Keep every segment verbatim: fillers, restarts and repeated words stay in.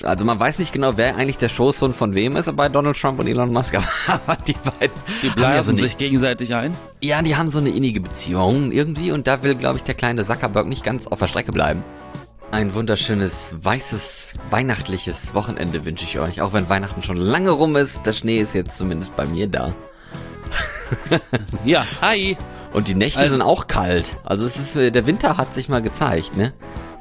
Also man weiß nicht genau, wer eigentlich der Schoßhund von wem ist bei Donald Trump und Elon Musk, aber die beiden Die haben blasen ja so eine, sich gegenseitig ein. ja, die haben so eine innige Beziehung irgendwie und da will, glaube ich, der kleine Zuckerberg nicht ganz auf der Strecke bleiben. Ein wunderschönes, weißes, weihnachtliches Wochenende wünsche ich euch, auch wenn Weihnachten schon lange rum ist, der Schnee ist jetzt zumindest bei mir da. Ja, hi. Und die Nächte Also- sind auch kalt, also es ist, der Winter hat sich mal gezeigt, ne?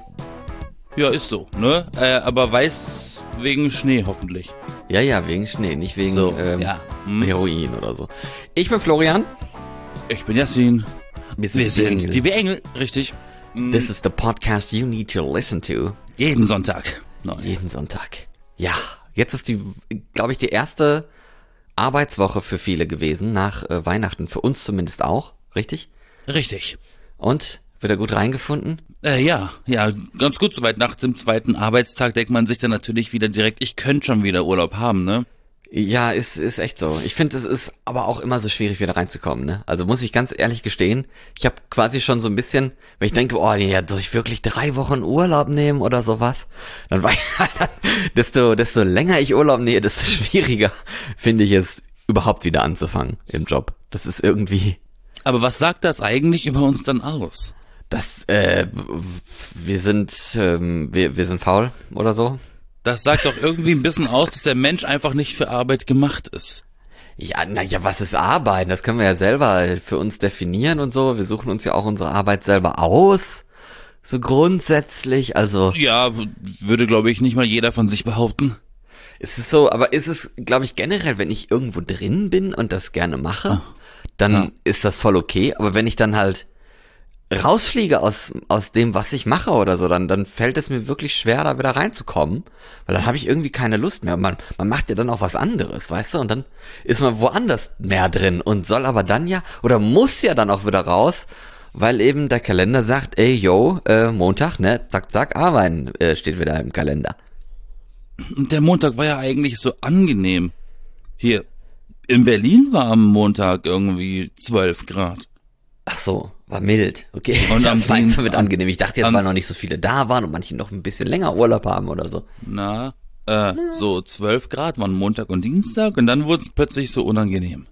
Ja, ist so, ne? Äh, aber weiß wegen Schnee hoffentlich. Ja, ja, wegen Schnee, nicht wegen So, ähm, ja. Hm. Heroin oder so. Ich bin Florian. Ich bin Yassin. Wir sind, Wir sind Engel. die B-Engel, richtig. Hm. This is the podcast you need to listen to. Jeden Sonntag. Neu. Jeden Sonntag. Ja, jetzt ist die, glaube ich, die erste Arbeitswoche für viele gewesen, nach äh, Weihnachten. Für uns zumindest auch, richtig? Richtig. Und, wird er gut reingefunden? Äh, ja, ja, ganz gut soweit. Nach dem zweiten Arbeitstag denkt man sich dann natürlich wieder direkt, ich könnte schon wieder Urlaub haben, ne? Ja, ist, ist echt so. Ich finde, es ist aber auch immer so schwierig, wieder reinzukommen, ne? Also muss ich ganz ehrlich gestehen, ich habe quasi schon so ein bisschen, wenn ich denke, oh, ja, soll ich wirklich drei Wochen Urlaub nehmen oder sowas? Dann weiß ich halt, desto, desto länger ich Urlaub nehme, desto schwieriger finde ich es, überhaupt wieder anzufangen im Job. Das ist irgendwie, Aber was sagt das eigentlich über uns dann aus? das, äh, wir sind, ähm, wir, wir sind faul oder so. Das sagt doch irgendwie ein bisschen aus, dass der Mensch einfach nicht für Arbeit gemacht ist. Ja, na ja, was ist Arbeiten? Das können wir ja selber für uns definieren und so. Wir suchen uns ja auch unsere Arbeit selber aus. So grundsätzlich, also Ja, w- würde, glaube ich, nicht mal jeder von sich behaupten. es ist so, aber ist es, glaube ich, generell, wenn ich irgendwo drin bin und das gerne mache, dann Ja. ist das voll okay. Aber wenn ich dann halt rausfliege aus aus dem, was ich mache oder so, dann dann fällt es mir wirklich schwer, da wieder reinzukommen, weil dann habe ich irgendwie keine Lust mehr. Man man macht ja dann auch was anderes, weißt du? Und dann ist man woanders mehr drin und soll aber dann ja oder muss ja dann auch wieder raus, weil eben der Kalender sagt, ey, yo, äh, Montag, ne, zack, zack, arbeiten, äh, steht wieder im Kalender. Und der Montag war ja eigentlich so angenehm. Hier, in Berlin war am Montag irgendwie zwölf Grad. Ach so, war mild, okay. Und am das meinst du Dienstag- mit angenehm. Ich dachte jetzt, am- weil noch nicht so viele da waren und manche noch ein bisschen länger Urlaub haben oder so. Na, äh, so zwölf Grad waren Montag und Dienstag und dann wurde es plötzlich so unangenehm.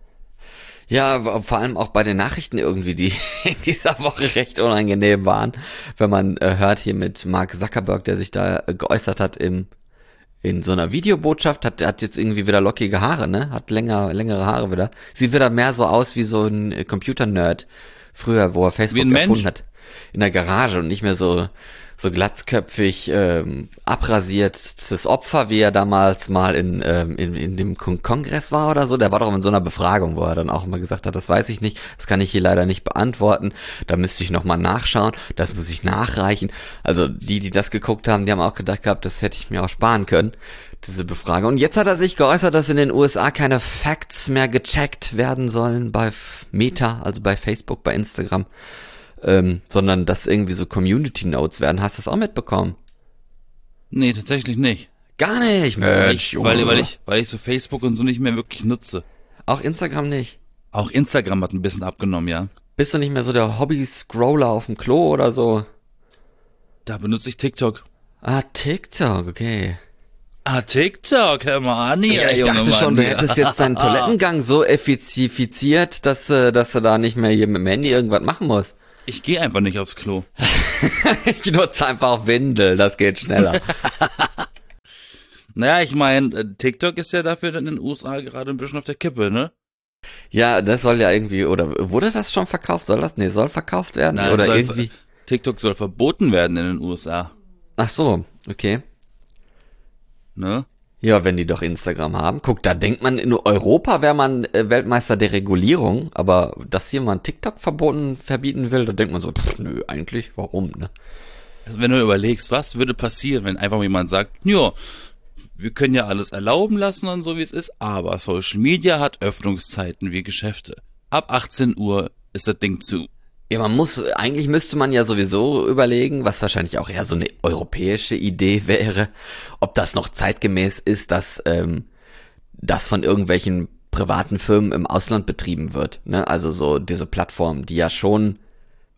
Ja, w- vor allem auch bei den Nachrichten irgendwie, die in dieser Woche recht unangenehm waren. Wenn man äh, hört hier mit Mark Zuckerberg, der sich da äh, geäußert hat im in so einer Videobotschaft, hat hat jetzt irgendwie wieder lockige Haare, ne? Hat länger längere Haare wieder. Sieht wieder mehr so aus wie so ein äh, Computer-Nerd früher, wo er Facebook Wie ein erfunden Mensch? hat. In der Garage und nicht mehr so so glatzköpfig, ähm, abrasiertes Opfer, wie er damals mal in, ähm, in, in dem Kon- Kongress war oder so. Der war doch in so einer Befragung, wo er dann auch immer gesagt hat, das weiß ich nicht, das kann ich hier leider nicht beantworten, da müsste ich nochmal nachschauen, das muss ich nachreichen. Also die, die das geguckt haben, die haben auch gedacht gehabt, das hätte ich mir auch sparen können, diese Befragung. Und jetzt hat er sich geäußert, dass in den U S A keine Facts mehr gecheckt werden sollen bei F- Meta, also bei Facebook, bei Instagram. Ähm, sondern dass irgendwie so Community Notes werden. Hast du das auch mitbekommen? Nee, tatsächlich nicht. Gar nicht, Mensch, Ich, weil, weil ich, weil ich so Facebook und so nicht mehr wirklich nutze. Auch Instagram nicht. Auch Instagram hat ein bisschen abgenommen, ja. Bist du nicht mehr so der Hobby-Scroller auf dem Klo oder so? Da benutze ich TikTok. Ah, TikTok, okay. Ah, TikTok, hör mal an hier, Ja, ich Junge dachte schon, Mann, du hier. hättest jetzt deinen Toilettengang so effizifiziert, dass, äh, dass du da nicht mehr hier mit dem Handy irgendwas machen musst. Ich gehe einfach nicht aufs Klo. Ich nutze einfach Windel, das geht schneller. Naja, ich meine, TikTok ist ja dafür dann in den U S A gerade ein bisschen auf der Kippe, ne? Ja, das soll ja irgendwie, oder wurde das schon verkauft? Soll das? Nee, soll verkauft werden? Nein, oder soll, irgendwie? TikTok soll verboten werden in den U S A, Ach so, okay. ne? Ja, wenn die doch Instagram haben. Guck, da denkt man, in Europa wäre man äh, Weltmeister der Regulierung, aber dass hier mal TikTok verboten, verbieten will, da denkt man so, pff, nö, eigentlich, warum, ne? Also wenn du überlegst, was würde passieren, wenn einfach jemand sagt, ja, wir können ja alles erlauben lassen und so wie es ist, aber Social Media hat Öffnungszeiten wie Geschäfte. Ab achtzehn Uhr ist das Ding zu. Ja, man muss, eigentlich müsste man ja sowieso überlegen, was wahrscheinlich auch eher so eine europäische Idee wäre, ob das noch zeitgemäß ist, dass ähm, das von irgendwelchen privaten Firmen im Ausland betrieben wird, ne? Also so diese Plattformen, die ja schon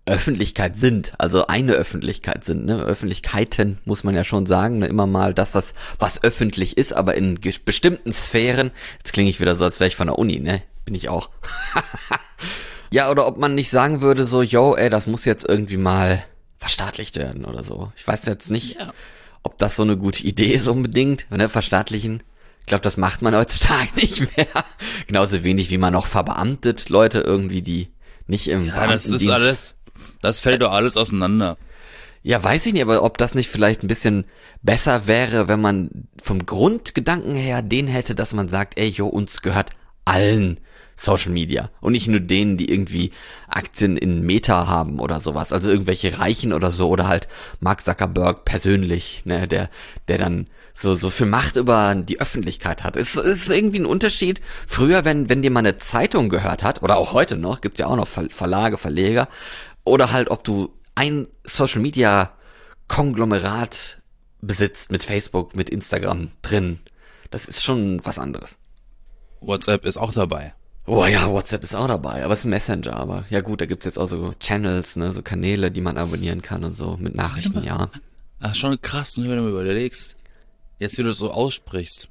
Öffentlichkeit sind, also eine Öffentlichkeit sind, ne? Öffentlichkeiten muss man ja schon sagen, ne? Immer mal das, was was öffentlich ist, aber in ge- bestimmten Sphären. Jetzt klinge ich wieder so, als wäre ich von der Uni, ne? Bin ich auch. Ja, oder ob man nicht sagen würde so, yo, ey, das muss jetzt irgendwie mal verstaatlicht werden oder so. Ich weiß jetzt nicht, Ja. ob das so eine gute Idee ist unbedingt, ne? Verstaatlichen. Ich glaube, das macht man heutzutage nicht mehr. Genauso wenig, wie man noch verbeamtet Leute irgendwie, die nicht im Ja, das ist Beamtendienst- alles, das fällt doch alles auseinander. Ja, weiß ich nicht, aber ob das nicht vielleicht ein bisschen besser wäre, wenn man vom Grundgedanken her den hätte, dass man sagt, ey, jo, uns gehört allen Social Media und nicht nur denen, die irgendwie Aktien in Meta haben oder sowas, also irgendwelche Reichen oder so oder halt Mark Zuckerberg persönlich, ne, der der dann so so viel Macht über die Öffentlichkeit hat. Es ist irgendwie ein Unterschied. Früher, wenn wenn dir mal eine Zeitung gehört hat oder auch heute noch, gibt ja auch noch Ver- Verlage, Verleger oder halt ob du ein Social Media Konglomerat besitzt mit Facebook, mit Instagram drin. Das ist schon was anderes. WhatsApp ist auch dabei. Oh ja, WhatsApp ist auch dabei, aber es ist ein Messenger, aber ja gut, da gibt's jetzt auch so Channels, ne, so Kanäle, die man abonnieren kann und so mit Nachrichten, ja. Ach, schon krass, ne, wenn du mal überlegst, jetzt wie du das so aussprichst,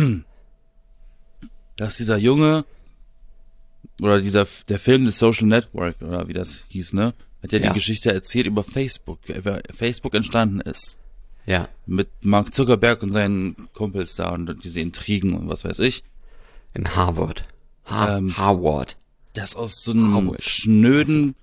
dass dieser Junge, oder dieser, der Film The Social Network, oder wie das hieß, ne, hat ja, Ja. die Geschichte erzählt über Facebook, wie Facebook entstanden ist. Ja, Mit Mark Zuckerberg und seinen Kumpels da und diese Intrigen und was weiß ich. in Harvard. Ha- Ähm, Harvard. Das aus so einem Howard. schnöden,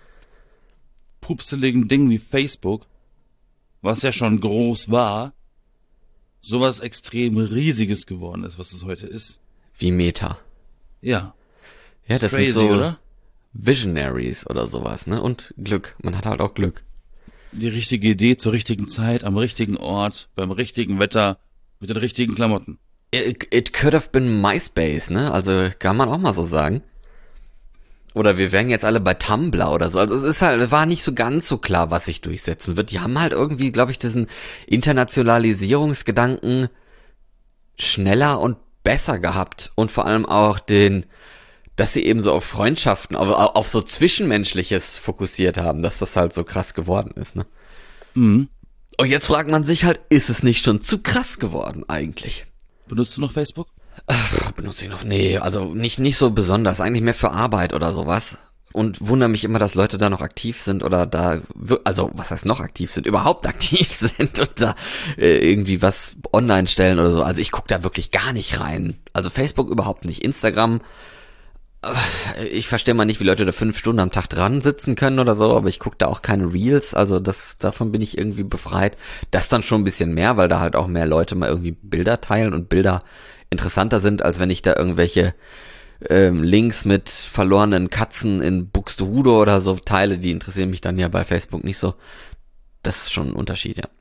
pupseligen Ding wie Facebook, was ja schon groß war, sowas extrem Riesiges geworden ist, was es heute ist. Wie Meta. Ja. Ja, das Crazy, sind so oder? Visionaries oder sowas, ne, und Glück. Man hat halt auch Glück. Die richtige Idee zur richtigen Zeit, am richtigen Ort, beim richtigen Wetter, mit den richtigen Klamotten. It, it could have been MySpace, ne, also kann man auch mal so sagen. Oder wir wären jetzt alle bei Tumblr oder so. Also es ist halt, war nicht so ganz so klar, was sich durchsetzen wird. Die haben halt irgendwie, glaube ich, diesen Internationalisierungsgedanken schneller und besser gehabt. Und vor allem auch den, dass sie eben so auf Freundschaften, auf, auf so Zwischenmenschliches fokussiert haben, dass das halt so krass geworden ist, ne? Mhm. Und jetzt fragt man sich halt, ist es nicht schon zu krass geworden eigentlich? Benutzt du noch Facebook? Benutze ich noch? Nee, also nicht, nicht so besonders. Eigentlich mehr für Arbeit oder sowas. Und wundere mich immer, dass Leute da noch aktiv sind oder da, wir- also was heißt noch aktiv sind, überhaupt aktiv sind und da äh, irgendwie was online stellen oder so. Also ich gucke da wirklich gar nicht rein. Also Facebook überhaupt nicht. Instagram, äh, ich verstehe mal nicht, wie Leute da fünf Stunden am Tag dran sitzen können oder so, aber ich gucke da auch keine Reels. Also das, davon bin ich irgendwie befreit. Das dann schon ein bisschen mehr, weil da halt auch mehr Leute mal irgendwie Bilder teilen und Bilder interessanter sind, als wenn ich da irgendwelche ähm, Links mit verlorenen Katzen in Buxtehude oder so teile, die interessieren mich dann ja bei Facebook nicht so. Das ist schon ein Unterschied, ja.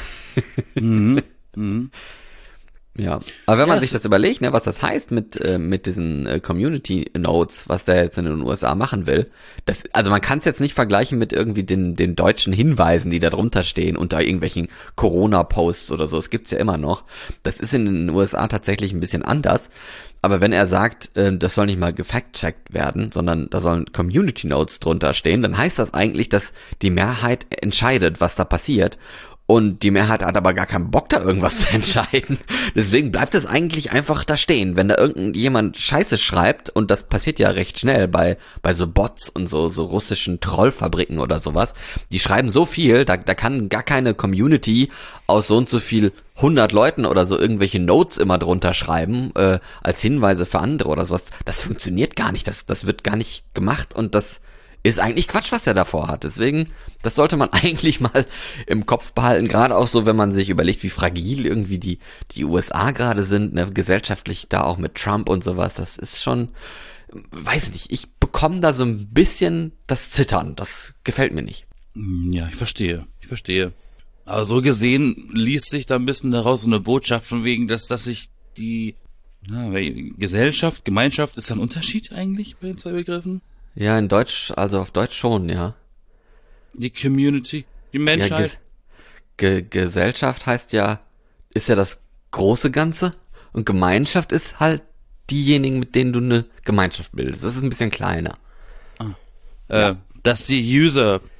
Mhm. Mhm. Ja, aber wenn man Ja, sich es- das überlegt, ne, was das heißt mit äh, mit diesen äh, Community Notes, was der jetzt in den U S A machen will, das, also man kann es jetzt nicht vergleichen mit irgendwie den den deutschen Hinweisen, die da drunter stehen unter irgendwelchen Corona-Posts oder so. Das gibt's ja immer noch. Das ist in den U S A tatsächlich ein bisschen anders. Aber wenn er sagt, äh, das soll nicht mal gefact-checkt werden, sondern da sollen Community Notes drunter stehen, dann heißt das eigentlich, dass die Mehrheit entscheidet, was da passiert. Und die Mehrheit hat aber gar keinen Bock, da irgendwas zu entscheiden. Deswegen bleibt es eigentlich einfach da stehen. Wenn da irgendjemand Scheiße schreibt, und das passiert ja recht schnell bei bei so Bots und so so russischen Trollfabriken oder sowas, die schreiben so viel, da, da kann gar keine Community aus so und so viel hundert Leuten oder so irgendwelche Notes immer drunter schreiben, äh, als Hinweise für andere oder sowas. Das funktioniert gar nicht, das, das wird gar nicht gemacht und das ist eigentlich Quatsch, was er davor hat. Deswegen, das sollte man eigentlich mal im Kopf behalten, gerade auch so, wenn man sich überlegt, wie fragil irgendwie die die U S A gerade sind, ne, gesellschaftlich da auch mit Trump und sowas. Das ist schon, weiß nicht, ich bekomme da so ein bisschen das Zittern. Das gefällt mir nicht. Ja, ich verstehe. Ich verstehe. Aber so gesehen liest sich da ein bisschen daraus so eine Botschaft von wegen, dass, dass sich die na, weil Gesellschaft, Gemeinschaft, ist da ein Unterschied eigentlich bei den zwei Begriffen? Ja, in Deutsch, also auf Deutsch schon, ja. Die Community, die Ja, Menschheit. Ge Ge Gesellschaft heißt ja, ist ja das große Ganze und Gemeinschaft ist halt diejenigen, mit denen du eine Gemeinschaft bildest. Das ist ein bisschen kleiner. äh, dass die User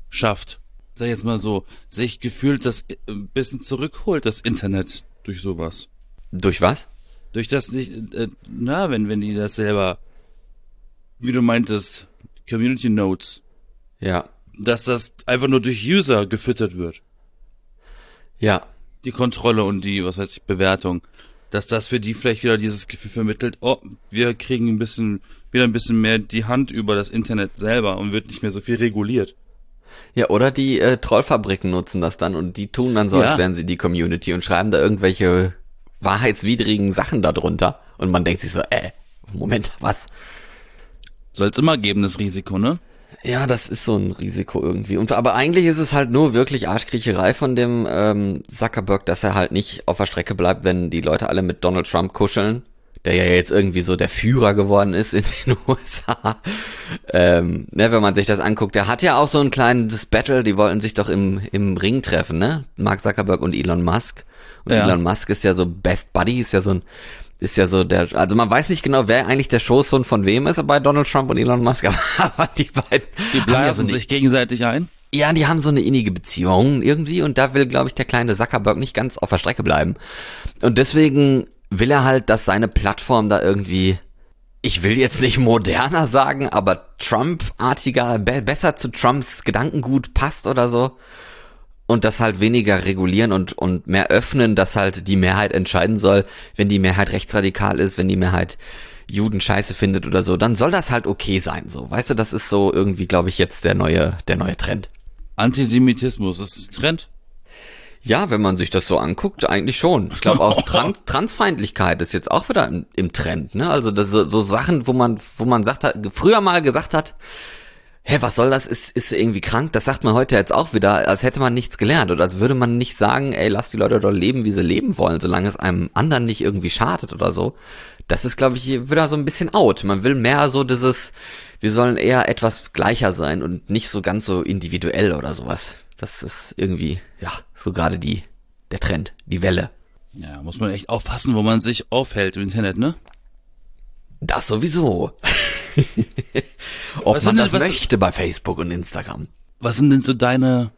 schafft, sag ich jetzt mal so, sich gefühlt das ein bisschen zurückholt, das Internet durch sowas. Durch was? Durch das nicht, äh, na, wenn, wenn die das selber, wie du meintest, Community Notes, Ja. dass das einfach nur durch User gefüttert wird. Ja. Die Kontrolle und die, was weiß ich, Bewertung. Dass das für die vielleicht wieder dieses Gefühl vermittelt, oh, wir kriegen ein bisschen, wieder ein bisschen mehr die Hand über das Internet selber und wird nicht mehr so viel reguliert. Ja, oder die äh, Trollfabriken nutzen das dann und die tun dann so, Ja. als wären sie die Community und schreiben da irgendwelche wahrheitswidrigen Sachen darunter. Und man denkt sich so, äh, Moment, was? Soll es immer geben, das Risiko, ne? Ja, das ist so ein Risiko irgendwie. Und aber eigentlich ist es halt nur wirklich Arschkriecherei von dem ähm, Zuckerberg, dass er halt nicht auf der Strecke bleibt, wenn die Leute alle mit Donald Trump kuscheln, der ja jetzt irgendwie so der Führer geworden ist in den U S A. Ähm, ne, wenn man sich das anguckt, der hat ja auch so ein kleines Battle, die wollten sich doch im im Ring treffen, ne? Mark Zuckerberg und Elon Musk. Und Ja. Elon Musk ist ja so Best Buddy, ist ja so ein ist ja so der, also man weiß nicht genau, wer eigentlich der Schoßhund von wem ist bei Donald Trump und Elon Musk, aber die beiden Die haben ja blasen so eine, sich gegenseitig ein. ja, die haben so eine innige Beziehung irgendwie und da will, glaube ich, der kleine Zuckerberg nicht ganz auf der Strecke bleiben. Und deswegen will er halt, dass seine Plattform da irgendwie, ich will jetzt nicht moderner sagen, aber Trump-artiger, be- besser zu Trumps Gedankengut passt oder so. Und das halt weniger regulieren und, und mehr öffnen, dass halt die Mehrheit entscheiden soll, wenn die Mehrheit rechtsradikal ist, wenn die Mehrheit Juden scheiße findet oder so, dann soll das halt okay sein, so. Weißt du, das ist so irgendwie, glaube ich, jetzt der neue, der neue Trend. Antisemitismus ist Trend. Ja, wenn man sich das so anguckt, eigentlich schon. Ich glaube auch Trans Transfeindlichkeit ist jetzt auch wieder im, im Trend, ne? Also das so, so Sachen, wo man, wo man sagt hat, früher mal gesagt hat, hä, was soll das? Ist, ist irgendwie krank? Das sagt man heute jetzt auch wieder, als hätte man nichts gelernt oder als würde man nicht sagen, ey, lass die Leute doch leben, wie sie leben wollen, solange es einem anderen nicht irgendwie schadet oder so. Das ist, glaube ich, wieder so ein bisschen out. Man will mehr so dieses, wir sollen eher etwas gleicher sein und nicht so ganz so individuell oder sowas. Das ist irgendwie, ja, so gerade die, der Trend, die Welle. Ja, muss man echt aufpassen, wo man sich aufhält im Internet, ne? Das sowieso. Ob Was man sind denn- das was- möchte bei Facebook und Instagram. Was sind denn so deine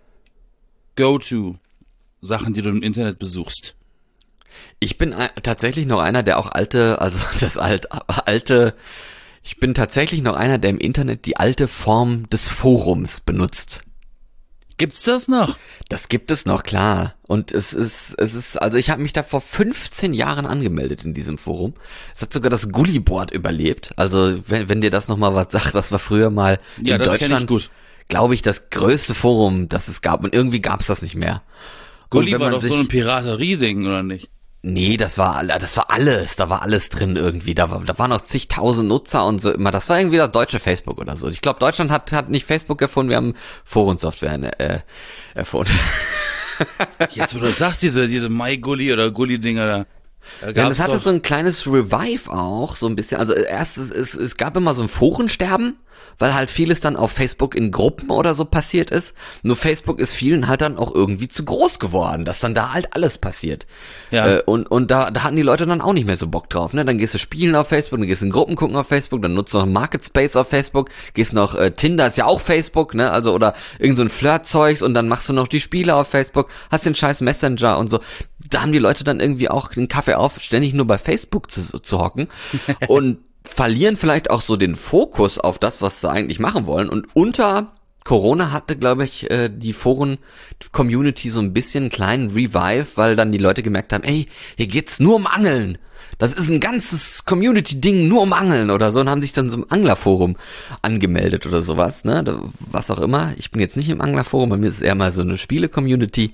Go-To-Sachen, die du im Internet besuchst? Ich bin ein- tatsächlich noch einer, der auch alte, also das alt, alte, ich bin tatsächlich noch einer, der im Internet die alte Form des Forums benutzt. Gibt's das noch? Das gibt es noch, klar. Und es ist, es ist, also ich habe mich da vor fünfzehn Jahren angemeldet in diesem Forum. Es hat sogar das Gulliboard überlebt. Also wenn, wenn dir das nochmal was sagt, das war früher mal Ja, in das kenn ich Deutschland, gut. glaube ich, das größte Forum, das es gab. Und irgendwie gab es das nicht mehr. Gulli Und wenn war man doch so sich- ein Piraterie-Ding, oder nicht? Nee, das war alle, das war alles, da war alles drin irgendwie. Da war, da waren noch zigtausend Nutzer und so immer. Das war irgendwie das deutsche Facebook oder so. Ich glaube, Deutschland hat hat nicht Facebook erfunden, wir haben Forensoftware äh, erfunden. Jetzt, wo du das sagst, diese, diese My-Gulli oder Gulli-Dinger da. da Ja, gab's das hatte doch- so ein kleines Revive auch, so ein bisschen. Also erst, es, es, es gab immer so ein Forensterben, weil halt vieles dann auf Facebook in Gruppen oder so passiert ist. Nur Facebook ist vielen halt dann auch irgendwie zu groß geworden, dass dann da halt alles passiert. Ja. Äh, und und da, da hatten die Leute dann auch nicht mehr so Bock drauf. Ne? Dann gehst du spielen auf Facebook, dann gehst du in Gruppen gucken auf Facebook, dann nutzt du noch Market Space auf Facebook, gehst noch, äh, Tinder ist ja auch Facebook, ne? Also oder irgend so ein Flirtzeugs und dann machst du noch die Spiele auf Facebook, hast den scheiß Messenger und so. Da haben die Leute dann irgendwie auch den Kaffee auf, ständig nur bei Facebook zu, zu hocken und verlieren vielleicht auch so den Fokus auf das, was sie eigentlich machen wollen. Und unter Corona hatte, glaube ich, äh, die Foren-Community so ein bisschen einen kleinen Revive, weil dann die Leute gemerkt haben, ey, hier geht's nur um Angeln. Das ist ein ganzes Community-Ding nur um Angeln oder so und haben sich dann so im Anglerforum angemeldet oder sowas, ne, da- was auch immer. Ich bin jetzt nicht im Anglerforum, bei mir ist es eher mal so eine Spiele-Community.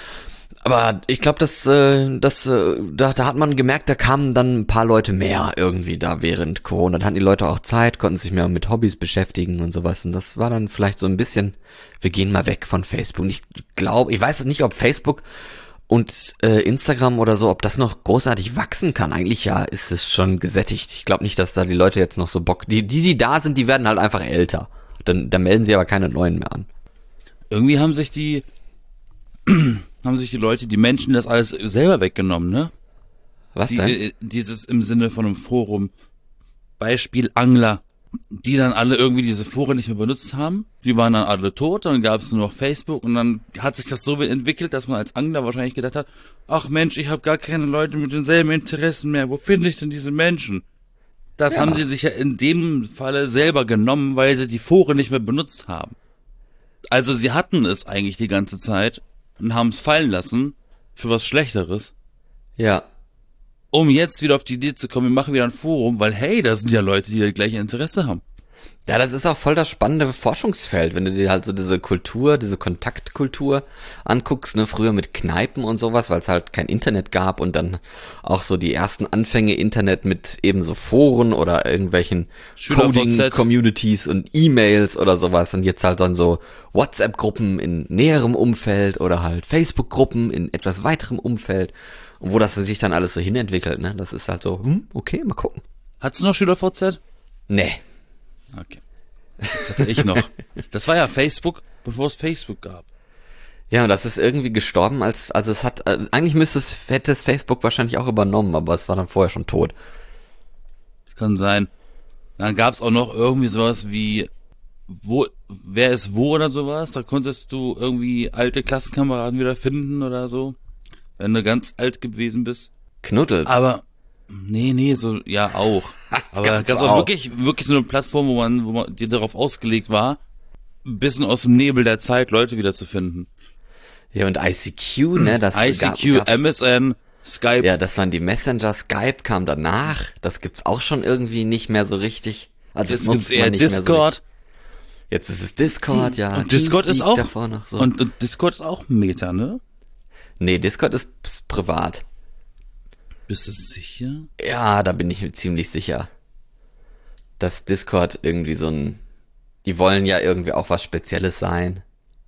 Aber ich glaube, dass äh, das, äh, da, da hat man gemerkt, da kamen dann ein paar Leute mehr irgendwie da während Corona. Da hatten die Leute auch Zeit, konnten sich mehr mit Hobbys beschäftigen und sowas. Und das war dann vielleicht so ein bisschen, wir gehen mal weg von Facebook. Und ich glaube, ich weiß nicht, ob Facebook und äh, Instagram oder so, ob das noch großartig wachsen kann. Eigentlich ja, ist es schon gesättigt. Ich glaube nicht, dass da die Leute jetzt noch so Bock, die, die, die da sind, die werden halt einfach älter. Dann, dann melden sie aber keine neuen mehr an. Irgendwie haben sich die, haben sich die Leute, die Menschen das alles selber weggenommen, ne? Was Die, denn? äh, dieses im Sinne von einem Forum. Beispiel Angler. die dann alle irgendwie diese Foren nicht mehr benutzt haben. Die waren dann alle tot, dann gab es nur noch Facebook und dann hat sich das so entwickelt, dass man als Angler wahrscheinlich gedacht hat, ach Mensch, ich habe gar keine Leute mit denselben Interessen mehr, wo finde ich denn diese Menschen? Das Ja. haben sie sich ja in dem Falle selber genommen, weil sie die Foren nicht mehr benutzt haben. Also sie hatten es eigentlich die ganze Zeit und haben es fallen lassen für was Schlechteres, Ja. um jetzt wieder auf die Idee zu kommen, wir machen wieder ein Forum, weil hey, da sind ja Leute, die das gleiche Interesse haben. Ja, das ist auch voll das spannende Forschungsfeld, wenn du dir halt so diese Kultur, diese Kontaktkultur anguckst, ne, früher mit Kneipen und sowas, weil es halt kein Internet gab und dann auch so die ersten Anfänge Internet mit eben so Foren oder irgendwelchen Schüler-V Z. Coding-Communities und E-Mails oder sowas und jetzt halt dann so WhatsApp-Gruppen in näherem Umfeld oder halt Facebook-Gruppen in etwas weiterem Umfeld und wo das sich dann alles so hinentwickelt, ne, das ist halt so, hm, okay, mal gucken. Hat's noch Schüler-V Z? Nee. Okay. Das hatte ich noch. Das war ja Facebook, bevor es Facebook gab. Ja, und das ist irgendwie gestorben, als, also es hat, äh, eigentlich müsste es, hätte es Facebook wahrscheinlich auch übernommen, aber es war dann vorher schon tot. Das kann sein. Dann gab's auch noch irgendwie sowas wie, wo, wer ist wo oder sowas. Da konntest du irgendwie alte Klassenkameraden wieder finden oder so. Wenn du ganz alt gewesen bist. Knuddels. Aber, nee, nee, so, ja, auch. Aber da gab's gab's auch auch. wirklich, wirklich so eine Plattform, wo man, wo man, die darauf ausgelegt war, ein bisschen aus dem Nebel der Zeit Leute wiederzufinden. Ja, und I C Q, ne, das I C Q, gab- gab's- M S N, Skype. Ja, das waren die Messenger, Skype kam danach, das gibt's auch schon irgendwie nicht mehr so richtig. Also das Jetzt gibt's nutzt man eher nicht mehr so Discord. richtig. Jetzt ist es Discord, ja. Und Discord ist Teamspeak auch, davor noch so. und, und Discord ist auch Meta, ne? Nee, Discord ist, ist privat. Bist du sicher? Ja, da bin ich mir ziemlich sicher, dass Discord irgendwie so ein, die wollen ja irgendwie auch was Spezielles sein,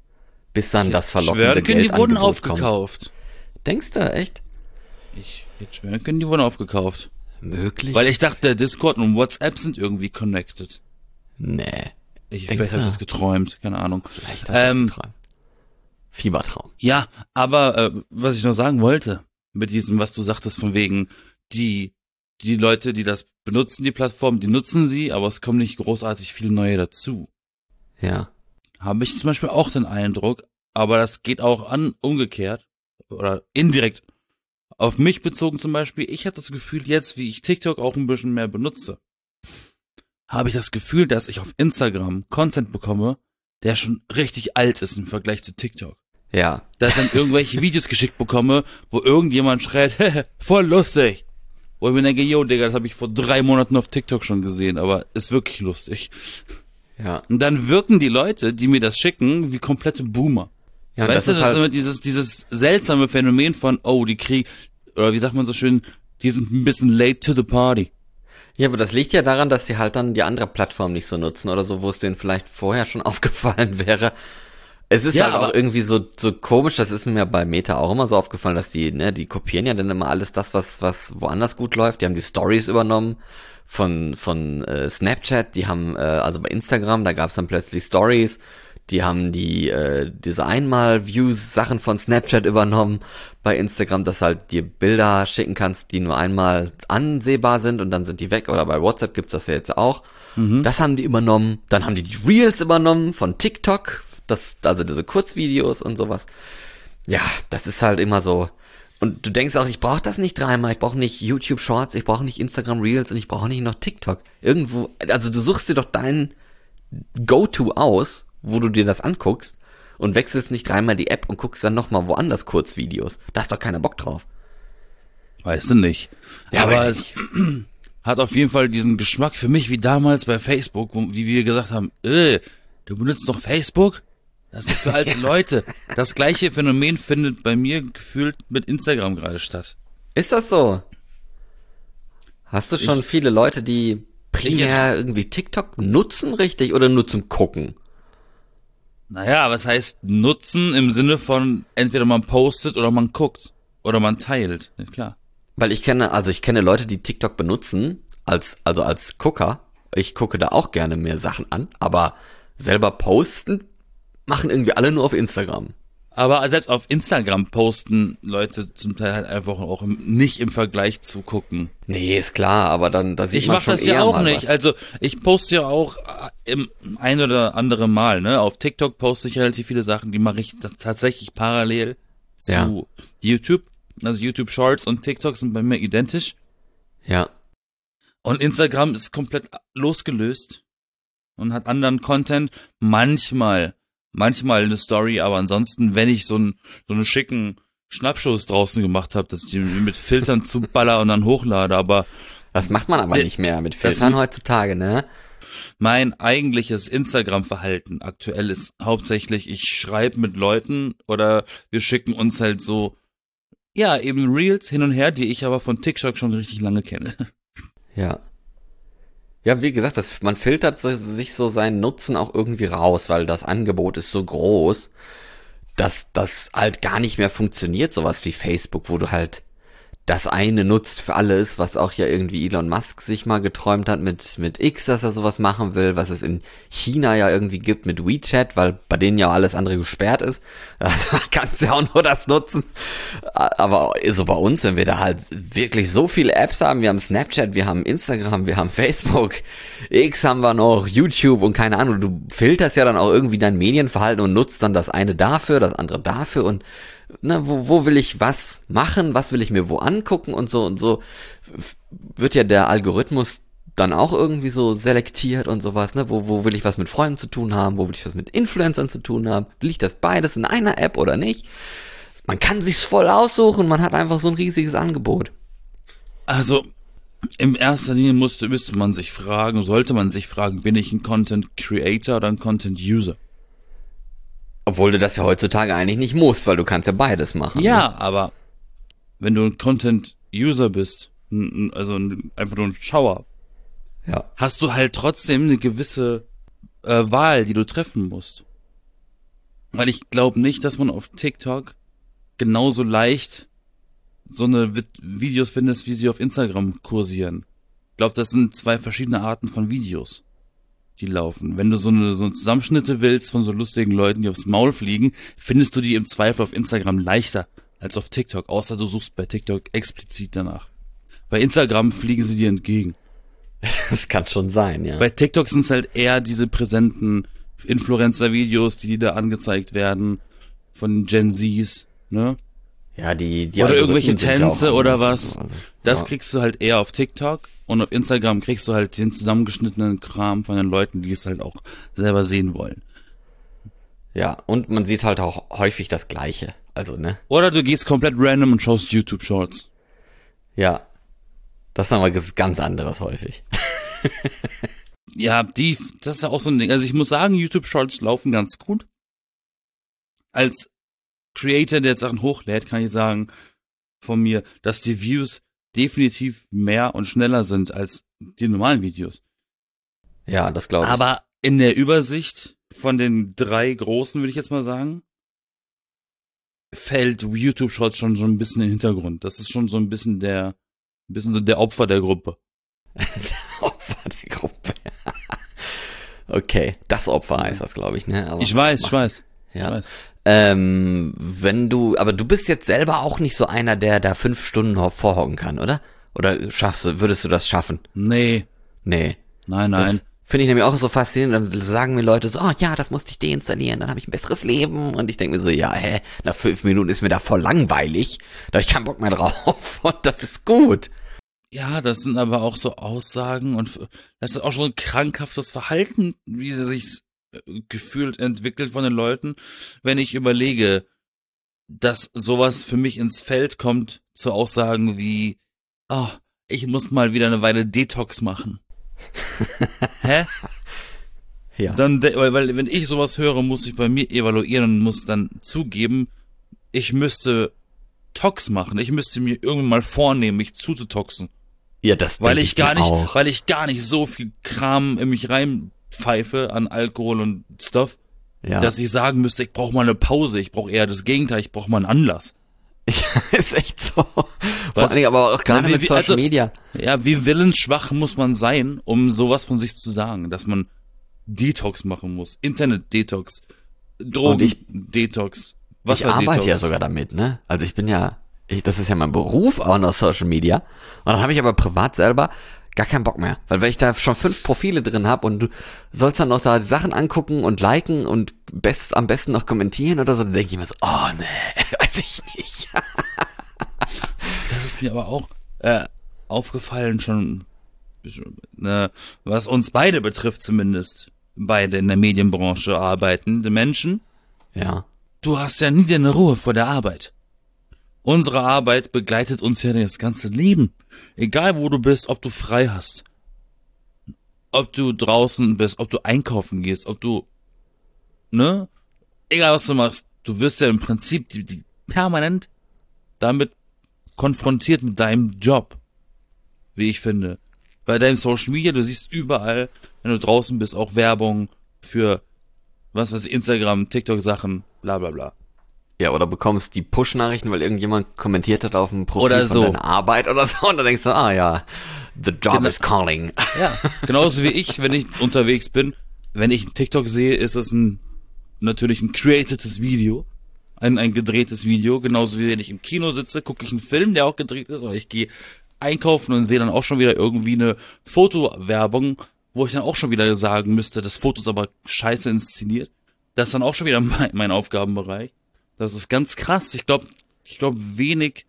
bis dann das verlockende Schwören können, die wurden Geldangebot kommt. aufgekauft. Denkst du, echt? Ich hätte schwören können, die wurden aufgekauft. Möglich? Weil ich dachte, Discord und WhatsApp sind irgendwie connected. Nee. Ich, Denkst vielleicht habe ich du? das geträumt, keine Ahnung. Vielleicht hast Ähm, du geträumt. Fiebertraum. Ja, aber äh, was ich noch sagen wollte, mit diesem, was du sagtest, von wegen, die, die Leute, die das benutzen, die Plattform, die nutzen sie, aber es kommen nicht großartig viele neue dazu. Ja. Habe ich zum Beispiel auch den Eindruck, aber das geht auch an umgekehrt oder indirekt auf mich bezogen zum Beispiel. Ich habe das Gefühl jetzt, wie ich TikTok auch ein bisschen mehr benutze, habe ich das Gefühl, dass ich auf Instagram Content bekomme, der schon richtig alt ist im Vergleich zu TikTok. Ja. Dass ich dann irgendwelche Videos geschickt bekomme, wo irgendjemand schreit, voll lustig. Wo ich mir denke, yo, Digga, das habe ich vor drei Monaten auf TikTok schon gesehen, aber ist wirklich lustig. Ja. Und dann wirken die Leute, die mir das schicken, wie komplette Boomer. Ja, und Weißt das du, ist das ist halt, immer dieses, dieses seltsame Phänomen von, oh, die kriegen, oder wie sagt man so schön, die sind ein bisschen late to the party. ja, aber das liegt ja daran, dass sie halt dann die andere Plattform nicht so nutzen oder so, wo es denen vielleicht vorher schon aufgefallen wäre. Es ist Ja, halt auch aber- irgendwie so, so komisch, das ist mir bei Meta auch immer so aufgefallen, dass die, ne, die kopieren ja dann immer alles das, was, was woanders gut läuft. Die haben die Stories übernommen von, von äh, Snapchat, die haben, äh, also bei Instagram, da gab's dann plötzlich Stories, die haben die, äh, diese Einmal-Views-Sachen von Snapchat übernommen bei Instagram, dass halt dir Bilder schicken kannst, die nur einmal ansehbar sind und dann sind die weg. Oder bei WhatsApp gibt's das ja jetzt auch. Das haben die übernommen. Dann haben die die Reels übernommen von TikTok, das, also diese Kurzvideos und sowas. Ja, das ist halt immer so. Und du denkst auch, ich brauche das nicht dreimal. Ich brauche nicht YouTube Shorts, ich brauche nicht Instagram Reels und ich brauche nicht noch TikTok. Irgendwo, also du suchst dir doch deinen Go-To aus, wo du dir das anguckst und wechselst nicht dreimal die App und guckst dann nochmal woanders Kurzvideos. Da hast doch keiner Bock drauf. Weißt du nicht. Ja, aber weiß es ich hat auf jeden Fall diesen Geschmack für mich wie damals bei Facebook, wo, wie wir gesagt haben, äh, du benutzt doch Facebook? Das ist doch für alte Leute. Das gleiche Phänomen findet bei mir gefühlt mit Instagram gerade statt. Ist das so? Hast du schon Ich- viele Leute, die primär irgendwie TikTok nutzen, richtig, oder nur zum Gucken? Naja, was heißt nutzen im Sinne von entweder man postet oder man guckt oder man teilt, ja, klar. Weil ich kenne, also ich kenne Leute, die TikTok benutzen, als, also als Gucker. Ich gucke da auch gerne mehr Sachen an, aber selber posten machen irgendwie alle nur auf Instagram. Aber selbst auf Instagram posten Leute zum Teil halt einfach auch im, nicht im Vergleich zu gucken. Nee, ist klar, aber dann da sieht Ich man mach schon das ja eher auch mal nicht. was. Also ich poste ja auch äh, im ein oder andere Mal, ne? Auf TikTok poste ich relativ viele Sachen, die mache ich t- tatsächlich parallel zu Ja. YouTube. Also YouTube Shorts und TikTok sind bei mir identisch. Ja, Und Instagram ist komplett losgelöst und hat anderen Content. Manchmal, manchmal eine Story, aber ansonsten, wenn ich so einen so einen schicken Schnappschuss draußen gemacht habe, dass ich die mit Filtern zuballer und dann hochlade, aber das macht man aber Der- nicht mehr mit das- Filtern heutzutage, ne? mein eigentliches Instagram-Verhalten aktuell ist hauptsächlich, ich schreibe mit Leuten oder wir schicken uns halt so, ja, eben Reels hin und her, die ich aber von TikTok schon richtig lange kenne. Ja. Ja, wie gesagt, das, man filtert so- sich so seinen Nutzen auch irgendwie raus, weil das Angebot ist so groß, dass das halt gar nicht mehr funktioniert, sowas wie Facebook, wo du halt das eine nutzt für alles, was auch ja irgendwie Elon Musk sich mal geträumt hat mit, mit X, dass er sowas machen will, was es in China ja irgendwie gibt mit WeChat, weil bei denen ja alles andere gesperrt ist. Also kannst du ja auch nur das nutzen. Aber so bei uns, wenn wir da halt wirklich so viele Apps haben, wir haben Snapchat, wir haben Instagram, wir haben Facebook, X haben wir noch, YouTube und keine Ahnung, du filterst ja dann auch irgendwie dein Medienverhalten und nutzt dann das eine dafür, das andere dafür und ne, wo, wo will ich was machen, was will ich mir wo angucken und so und so f- wird ja der Algorithmus dann auch irgendwie so selektiert und sowas, ne, wo, wo will ich was mit Freunden zu tun haben, wo will ich was mit Influencern zu tun haben, will ich das beides in einer App oder nicht? Man kann sich's voll aussuchen, man hat einfach so ein riesiges Angebot. Also, in erster Linie musste, müsste man sich fragen, sollte man sich fragen, bin ich ein Content Creator oder ein Content User? Obwohl du das ja heutzutage eigentlich nicht musst, weil du kannst ja beides machen. Ja, Ne? aber wenn du ein Content User bist, n- n- also n- einfach nur ein Schauer, Ja. hast du halt trotzdem eine gewisse äh, Wahl, die du treffen musst. Weil ich glaube nicht, dass man auf TikTok genauso leicht so eine Vi- Videos findest, wie sie auf Instagram kursieren. Ich glaube, das sind zwei verschiedene Arten von Videos, die laufen. Wenn du so eine so Zusammenschnitte willst von so lustigen Leuten, die aufs Maul fliegen, findest du die im Zweifel auf Instagram leichter als auf TikTok, außer du suchst bei TikTok explizit danach. Bei Instagram fliegen sie dir entgegen. Das kann schon sein, ja. Bei TikTok sind es halt eher diese präsenten Influencer-Videos, die da angezeigt werden von Gen Zs, ne? Ja, die, die Oder Algorithmen irgendwelche sind ja auch Tänze oder anders was. und so, also, Das ja. kriegst du halt eher auf TikTok und auf Instagram kriegst du halt den zusammengeschnittenen Kram von den Leuten, die es halt auch selber sehen wollen. Ja, und man sieht halt auch häufig das Gleiche. Also, ne? Oder du gehst komplett random und schaust YouTube Shorts. Ja. Das ist aber was ganz anderes häufig. Ja, die, das ist ja auch so ein Ding. Also ich muss sagen, YouTube Shorts laufen ganz gut. Als Creator, der Sachen hochlädt, kann ich sagen von mir, dass die Views definitiv mehr und schneller sind als die normalen Videos. Ja, das glaube ich. Aber in der Übersicht von den drei großen, würde ich jetzt mal sagen, fällt YouTube Shorts schon so ein bisschen in den Hintergrund. Das ist schon so ein bisschen der, ein bisschen so der Opfer der Gruppe. Opfer der Gruppe. Okay, das Opfer heißt das, glaube ich, ne? Aber Ich weiß, ich weiß. Ich Ja. weiß. Ähm, wenn du, aber du bist jetzt selber auch nicht so einer, der da fünf Stunden ho- vorhocken kann, oder? Oder schaffst du, würdest du das schaffen? Nee, Nee. nein, nein. Das finde ich nämlich auch so faszinierend. Dann sagen mir Leute so, oh ja, das musste ich deinstallieren, dann habe ich ein besseres Leben. Und ich denke mir so, ja, hä, nach fünf Minuten ist mir da voll langweilig. Da hab ich keinen Bock mehr drauf. Und das ist gut. Ja, das sind aber auch so Aussagen und f- das ist auch schon ein krankhaftes Verhalten, wie sie sich gefühlt entwickelt von den Leuten. Wenn ich überlege, dass sowas für mich ins Feld kommt, zu Aussagen wie, oh, ich muss mal wieder eine Weile Detox machen. Hä? Ja. Dann, de- weil, weil wenn ich sowas höre, muss ich bei mir evaluieren und muss dann zugeben, ich müsste Tox machen. Ich müsste mir irgendwann mal vornehmen, mich zuzutoxen. Ja, das Weil denk ich gar mir nicht, auch. weil ich gar nicht so viel Kram in mich reinpfeife an Alkohol und Stuff, Ja. dass ich sagen müsste, ich brauche mal eine Pause. Ich brauche eher das Gegenteil. Ich brauche mal einen Anlass. ist echt so. Vor Was? allen Dingen aber auch gerade Na, wie- mit wie- Social also- Media. Ja, wie willensschwach muss man sein, um sowas von sich zu sagen, dass man Detox machen muss, Internet-Detox, Und ich- Drogen-Detox, ich arbeite ja sogar damit, ne? Also ich bin ja, ich, das ist ja mein Beruf, auch noch Social Media. Und dann habe ich aber privat selber gar keinen Bock mehr. Weil wenn ich da schon fünf Profile drin habe und du sollst dann noch da Sachen angucken und liken und best, am besten noch kommentieren oder so, dann denke ich mir so, oh ne, weiß ich nicht. Das ist mir aber auch äh, aufgefallen schon, ne, was uns beide betrifft zumindest, beide in der Medienbranche arbeitende Menschen. Ja. Du hast ja nie deine Ruhe vor der Arbeit. Unsere Arbeit begleitet uns ja das ganze Leben. Egal wo du bist, ob du frei hast, ob du draußen bist, ob du einkaufen gehst, ob du, ne, egal was du machst, du wirst ja im Prinzip die, die permanent damit konfrontiert mit deinem Job, wie ich finde. Bei deinem Social Media, du siehst überall, wenn du draußen bist, auch Werbung für, was weiß ich, Instagram, TikTok-Sachen, bla bla bla. Ja, oder bekommst die Push-Nachrichten, weil irgendjemand kommentiert hat auf dem Profil oder so. von deiner Arbeit oder so und dann denkst du, ah ja, the job Genau. is calling. Ja, genauso wie ich, wenn ich unterwegs bin, wenn ich einen TikTok sehe, ist es ein, natürlich ein createdes Video, ein, ein gedrehtes Video, genauso wie wenn ich im Kino sitze, gucke ich einen Film, der auch gedreht ist, oder ich gehe einkaufen und sehe dann auch schon wieder irgendwie eine Fotowerbung, wo ich dann auch schon wieder sagen müsste, das Foto ist aber scheiße inszeniert. Das ist dann auch schon wieder mein, mein Aufgabenbereich. Das ist ganz krass. Ich glaube, ich glaube, wenig,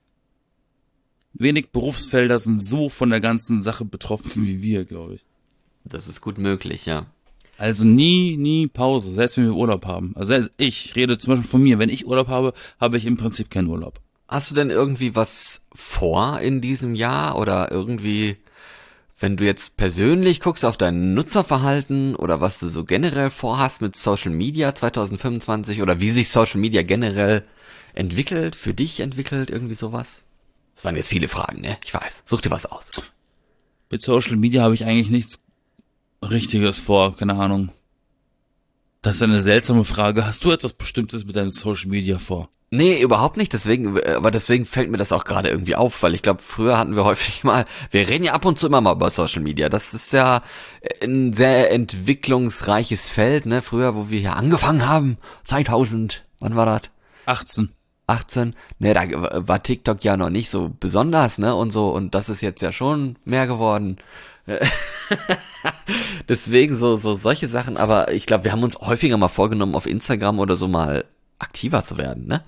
wenig Berufsfelder sind so von der ganzen Sache betroffen wie wir, glaube ich. Das ist gut möglich, ja. Also nie, nie Pause, selbst wenn wir Urlaub haben. Also ich rede zum Beispiel von mir. Wenn ich Urlaub habe, habe ich im Prinzip keinen Urlaub. Hast du denn irgendwie was vor in diesem Jahr oder irgendwie, wenn du jetzt persönlich guckst auf dein Nutzerverhalten oder was du so generell vorhast mit Social Media zwanzig fünfundzwanzig oder wie sich Social Media generell entwickelt, für dich entwickelt, irgendwie sowas? Das waren jetzt viele Fragen, ne? Ich weiß. Such dir was aus. Mit Social Media habe ich eigentlich nichts Richtiges vor, keine Ahnung. Das ist eine seltsame Frage. Hast du etwas Bestimmtes mit deinem Social Media vor? Nee, überhaupt nicht, deswegen, aber deswegen fällt mir das auch gerade irgendwie auf, weil ich glaube, früher hatten wir häufig mal, wir reden ja ab und zu immer mal über Social Media, das ist ja ein sehr entwicklungsreiches Feld, ne, früher, wo wir hier angefangen haben, zweitausend, wann war das? achtzehn. achtzehn, ne, da war TikTok ja noch nicht so besonders, ne, und so, und das ist jetzt ja schon mehr geworden. Deswegen so, so solche Sachen, aber ich glaube, wir haben uns häufiger mal vorgenommen, auf Instagram oder so mal aktiver zu werden, ne?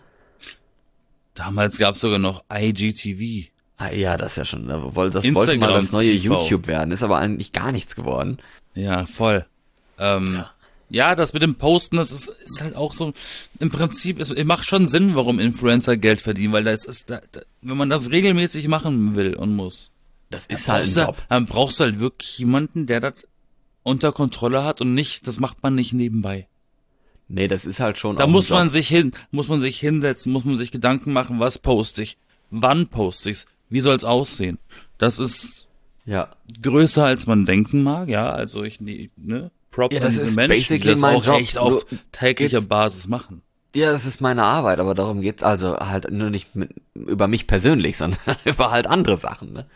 Damals gab es sogar noch I G T V. Ah, ja, das ist ja schon, das wollte Instagram mal das neue T V. YouTube werden, ist aber eigentlich gar nichts geworden. Ja, voll. Ähm, ja. ja, das mit dem Posten, das ist, ist halt auch so, im Prinzip, es macht schon Sinn, warum Influencer Geld verdienen, weil das ist, da, da, wenn man das regelmäßig machen will und muss. Das ist halt ein Job. Dann brauchst du halt wirklich jemanden, der das unter Kontrolle hat und nicht, das macht man nicht nebenbei. Nee, das ist halt schon Da auch muss ein Job. man sich hin, muss man sich hinsetzen, muss man sich Gedanken machen, was poste ich, wann poste ich's, wie soll's aussehen. Das ist Ja. größer als man denken mag, ja, also ich, ne, Props Ja, das an diese ist Menschen, die basically das mein auch Job. echt auf Nur täglicher geht's- Basis machen. Ja, das ist meine Arbeit, aber darum geht's also halt nur nicht mit, über mich persönlich, sondern über halt andere Sachen, ne?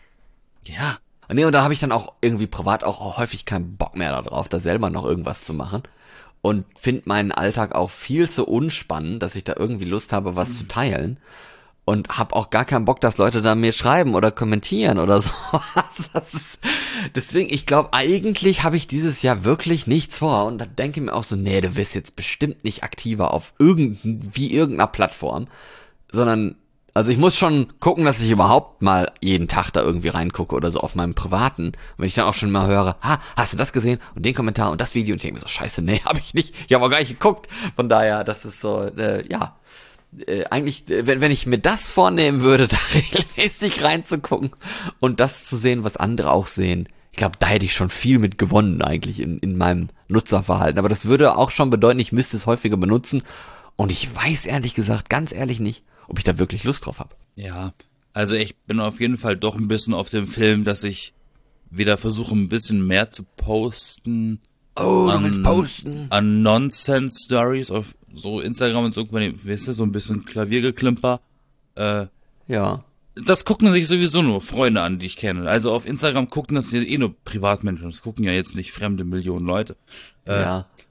Ja, Nee, und da habe ich dann auch irgendwie privat auch häufig keinen Bock mehr darauf, da selber noch irgendwas zu machen. Und finde meinen Alltag auch viel zu unspannend, dass ich da irgendwie Lust habe, was zu teilen. Und habe auch gar keinen Bock, dass Leute da mir schreiben oder kommentieren oder so. Das ist, deswegen, ich glaube, eigentlich habe ich dieses Jahr wirklich nichts vor. Und da denke ich mir auch so, nee, du wirst jetzt bestimmt nicht aktiver auf irgendwie irgendeiner Plattform. Sondern, also ich muss schon gucken, dass ich überhaupt mal jeden Tag da irgendwie reingucke oder so auf meinem privaten. Und wenn ich dann auch schon mal höre, ha, hast du das gesehen? Und den Kommentar und das Video. Und ich denke mir so, scheiße, nee, habe ich nicht. Ich habe auch gar nicht geguckt. Von daher, das ist so, äh, ja. Äh, eigentlich, äh, wenn, wenn ich mir das vornehmen würde, da regelmäßig reinzugucken und das zu sehen, was andere auch sehen, ich glaube, da hätte ich schon viel mit gewonnen eigentlich in, in meinem Nutzerverhalten. Aber das würde auch schon bedeuten, ich müsste es häufiger benutzen und ich weiß ehrlich gesagt, ganz ehrlich nicht, ob ich da wirklich Lust drauf habe. ja, also ich bin auf jeden Fall doch ein bisschen auf dem Film, dass ich wieder versuche, ein bisschen mehr zu posten. Oh, an, du willst posten? An Nonsense-Stories auf so Instagram und so, weißt du, so ein bisschen Klaviergeklimper. Äh, Ja. das gucken sich sowieso nur Freunde an, die ich kenne. Also auf Instagram gucken das ja eh nur Privatmenschen. Das gucken ja jetzt nicht fremde Millionen Leute. Äh, Ja.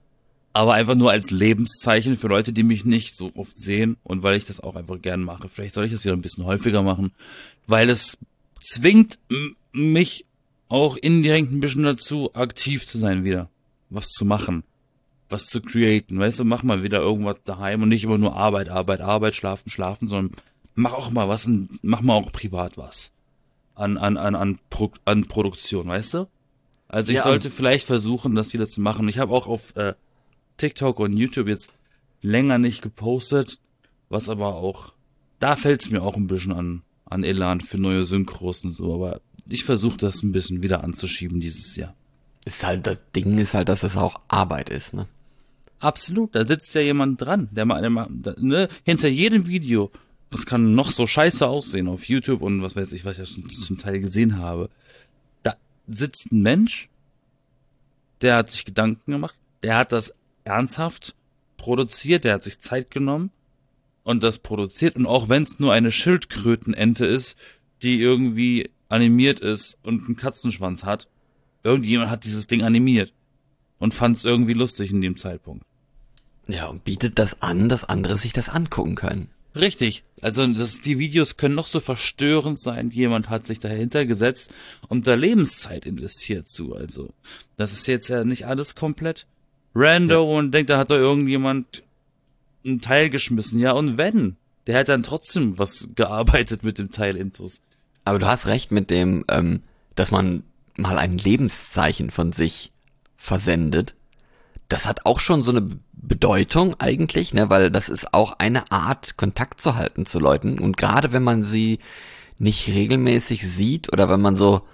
Aber einfach nur als Lebenszeichen für Leute, die mich nicht so oft sehen und weil ich das auch einfach gern mache. Vielleicht soll ich das wieder ein bisschen häufiger machen, weil es zwingt m- mich auch indirekt ein bisschen dazu, aktiv zu sein wieder. Was zu machen. Was zu createn. Weißt du, mach mal wieder irgendwas daheim und nicht immer nur Arbeit, Arbeit, Arbeit, schlafen, schlafen, sondern mach auch mal was, mach mal auch privat was. An, an, an, an, Pro, an Produktion, weißt du? Also ich Ja, sollte vielleicht versuchen, das wieder zu machen. Ich habe auch auf äh, TikTok und YouTube jetzt länger nicht gepostet, was aber auch, da fällt es mir auch ein bisschen an, an Elan für neue Synchros und so, aber ich versuche das ein bisschen wieder anzuschieben dieses Jahr. ist halt, das Ding ist halt, dass es auch Arbeit ist, ne? Absolut, da sitzt ja jemand dran, der mal, der mal ne, hinter jedem Video, das kann noch so scheiße aussehen auf YouTube und was weiß ich, was ich ja schon zum Teil gesehen habe, da sitzt ein Mensch, der hat sich Gedanken gemacht, der hat das ernsthaft produziert, der hat sich Zeit genommen und das produziert. Und auch wenn es nur eine Schildkrötenente ist, die irgendwie animiert ist und einen Katzenschwanz hat, irgendjemand hat dieses Ding animiert und fand es irgendwie lustig in dem Zeitpunkt. Ja, und bietet das an, dass andere sich das angucken können. Richtig. Also das, die Videos können noch so verstörend sein. Jemand hat sich dahinter gesetzt und da Lebenszeit investiert zu. Also das ist jetzt ja nicht alles komplett rando Ja. und denkt, da hat da irgendjemand einen Teil geschmissen. Ja, und wenn? Der hat dann trotzdem was gearbeitet mit dem Teil Intus. Aber du hast recht mit dem, ähm, dass man mal ein Lebenszeichen von sich versendet. Das hat auch schon so eine Bedeutung eigentlich, ne, weil das ist auch eine Art, Kontakt zu halten zu Leuten. Und gerade wenn man sie nicht regelmäßig sieht oder wenn man so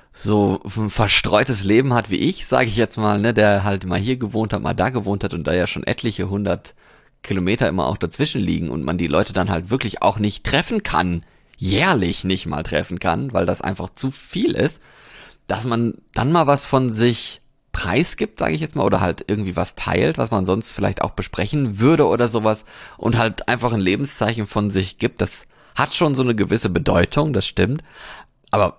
so ein verstreutes Leben hat wie ich, sage ich jetzt mal, ne, der halt mal hier gewohnt hat, mal da gewohnt hat und da ja schon etliche hundert Kilometer immer auch dazwischen liegen und man die Leute dann halt wirklich auch nicht treffen kann, jährlich nicht mal treffen kann, weil das einfach zu viel ist, dass man dann mal was von sich preisgibt, sage ich jetzt mal, oder halt irgendwie was teilt, was man sonst vielleicht auch besprechen würde oder sowas und halt einfach ein Lebenszeichen von sich gibt, das hat schon so eine gewisse Bedeutung, das stimmt, aber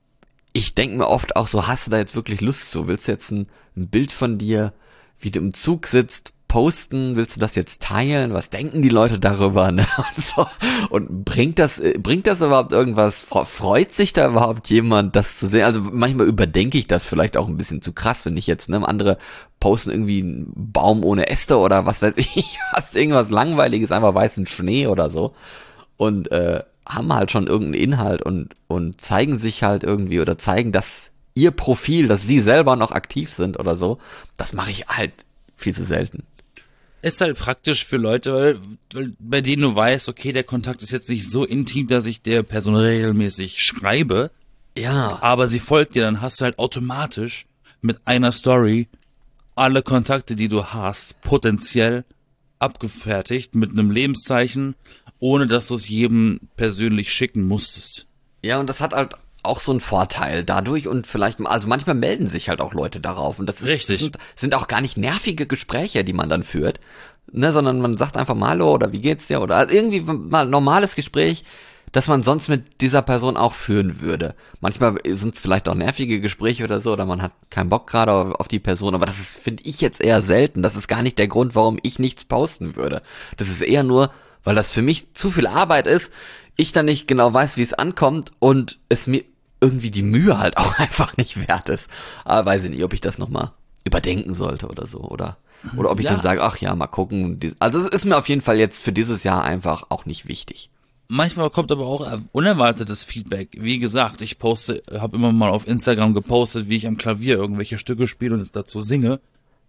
ich denke mir oft auch so, hast du da jetzt wirklich Lust zu? Willst du jetzt ein, ein Bild von dir, wie du im Zug sitzt, posten? Willst du das jetzt teilen? Was denken die Leute darüber? Ne? Und, so. Und bringt das, bringt das überhaupt irgendwas? Freut sich da überhaupt jemand, das zu sehen? Also manchmal überdenke ich das vielleicht auch ein bisschen zu krass, wenn ich jetzt, ne, andere posten irgendwie einen Baum ohne Äste oder was weiß ich, was irgendwas Langweiliges, einfach weißen Schnee oder so. Und äh, haben halt schon irgendeinen Inhalt und, und zeigen sich halt irgendwie oder zeigen, dass ihr Profil, dass sie selber noch aktiv sind oder so, das mache ich halt viel zu selten. Ist halt praktisch für Leute, weil, weil bei denen du weißt, okay, der Kontakt ist jetzt nicht so intim, dass ich der Person regelmäßig schreibe, Ja. aber sie folgt dir, dann hast du halt automatisch mit einer Story alle Kontakte, die du hast, potenziell abgefertigt mit einem Lebenszeichen, ohne dass du es jedem persönlich schicken musstest. Ja, und das hat halt auch so einen Vorteil dadurch und vielleicht, also manchmal melden sich halt auch Leute darauf und das ist, Richtig. Sind, sind auch gar nicht nervige Gespräche, die man dann führt, ne, sondern man sagt einfach mal hallo oder wie geht's dir oder irgendwie mal ein normales Gespräch, das man sonst mit dieser Person auch führen würde. Manchmal sind es vielleicht auch nervige Gespräche oder so oder man hat keinen Bock gerade auf, auf die Person, aber das ist, finde ich, jetzt eher selten. Das ist gar nicht der Grund, warum ich nichts posten würde. Das ist eher nur, weil das für mich zu viel Arbeit ist, ich dann nicht genau weiß, wie es ankommt und es mir irgendwie die Mühe halt auch einfach nicht wert ist. Aber weiß ich nicht, ob ich das nochmal überdenken sollte oder so. Oder, oder ob ich Ja. dann sage, ach ja, mal gucken. Also es ist mir auf jeden Fall jetzt für dieses Jahr einfach auch nicht wichtig. Manchmal kommt aber auch unerwartetes Feedback. Wie gesagt, ich poste, habe immer mal auf Instagram gepostet, wie ich am Klavier irgendwelche Stücke spiele und dazu singe.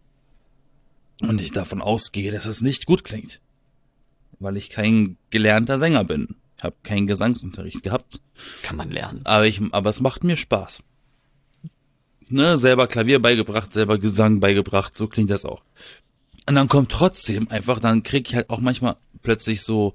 Und ich davon ausgehe, dass es nicht gut klingt. Weil ich kein gelernter Sänger bin. Ich habe keinen Gesangsunterricht gehabt. Kann man lernen. Aber ich, aber es macht mir Spaß. Ne, selber Klavier beigebracht, selber Gesang beigebracht, so klingt das auch. Und dann kommt trotzdem einfach, dann krieg ich halt auch manchmal plötzlich so,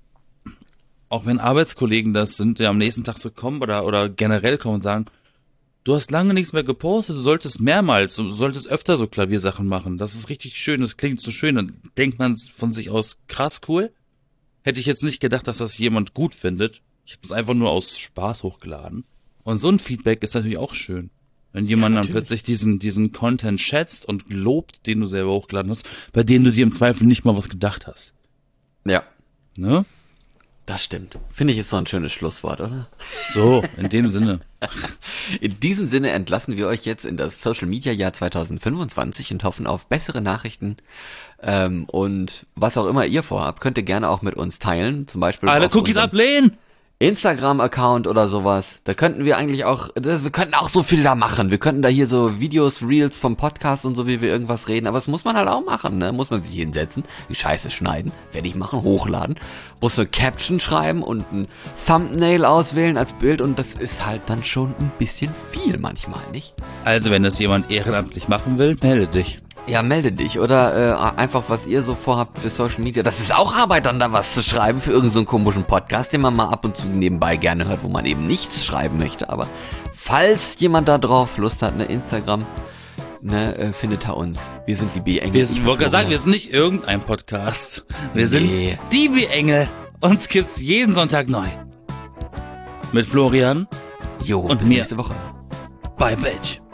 auch wenn Arbeitskollegen das sind, die am nächsten Tag so kommen oder, oder generell kommen und sagen, du hast lange nichts mehr gepostet, du solltest mehrmals, du solltest öfter so Klaviersachen machen. Das ist richtig schön, das klingt so schön. Dann denkt man von sich aus, krass cool. Hätte ich jetzt nicht gedacht, dass das jemand gut findet. Ich habe das einfach nur aus Spaß hochgeladen. Und so ein Feedback ist natürlich auch schön. Wenn jemand Ja, dann plötzlich diesen, diesen Content schätzt und lobt, den du selber hochgeladen hast, bei dem du dir im Zweifel nicht mal was gedacht hast. Ja, Ne? das stimmt. Finde ich, ist so ein schönes Schlusswort, oder? So, in dem Sinne. In diesem Sinne entlassen wir euch jetzt in das Social Media Jahr zwanzig fünfundzwanzig und hoffen auf bessere Nachrichten. Ähm, und was auch immer ihr vorhabt, könnt ihr gerne auch mit uns teilen. Zum Beispiel Alle auf Cookies unserem ablehnen! Instagram-Account oder sowas. Da könnten wir eigentlich auch, das, wir könnten auch so viel da machen. Wir könnten da hier so Videos, Reels vom Podcast und so, wie wir irgendwas reden. Aber das muss man halt auch machen, ne? Muss man sich hinsetzen, die Scheiße schneiden, werde ich machen, hochladen. Muss eine Caption schreiben und ein Thumbnail auswählen als Bild. Und das ist halt dann schon ein bisschen viel manchmal, nicht? Also, wenn das jemand ehrenamtlich machen will, melde dich. Ja, melde dich oder äh, einfach, was ihr so vorhabt für Social Media. Das ist auch Arbeit, dann da was zu schreiben für irgendeinen so einen komischen Podcast, den man mal ab und zu nebenbei gerne hört, wo man eben nichts schreiben möchte. Aber falls jemand da drauf Lust hat, ne, Instagram, ne, äh, findet er uns. Wir sind die B-Engel. Wir sind, wollte gerade sagen, wir sind nicht irgendein Podcast. Wir nee. sind die B-Engel. Uns gibt's jeden Sonntag neu. Mit Florian. Jo, und bis mir. nächste Woche. Bye, Bitch.